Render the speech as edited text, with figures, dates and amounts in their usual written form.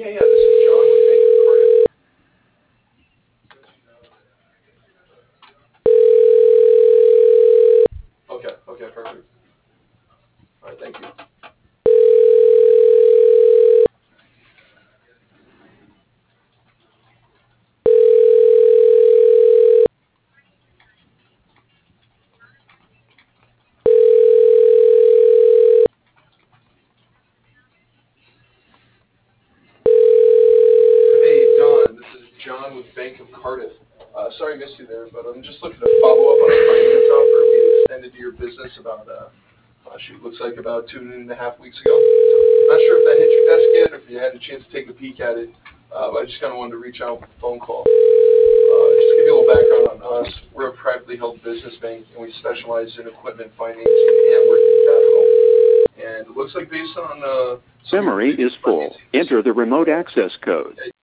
Yeah, this is John with Bank of Cardiff. Okay, perfect. All right, thank you. Hey, Don, this is John with Bank of Cardiff. Sorry I missed you there, but I'm just looking to follow up on a finance offer we extended to your business about, looks like about 2.5 weeks ago. Not sure if that hit your desk yet or if you had a chance to take a peek at it, but I just kind of wanted to reach out with a phone call. Just to give you a little background on us, we're a privately held business bank and we specialize in equipment financing and working capital. And it looks like based on some of your Memory is previous full. financing Enter the history, remote access code.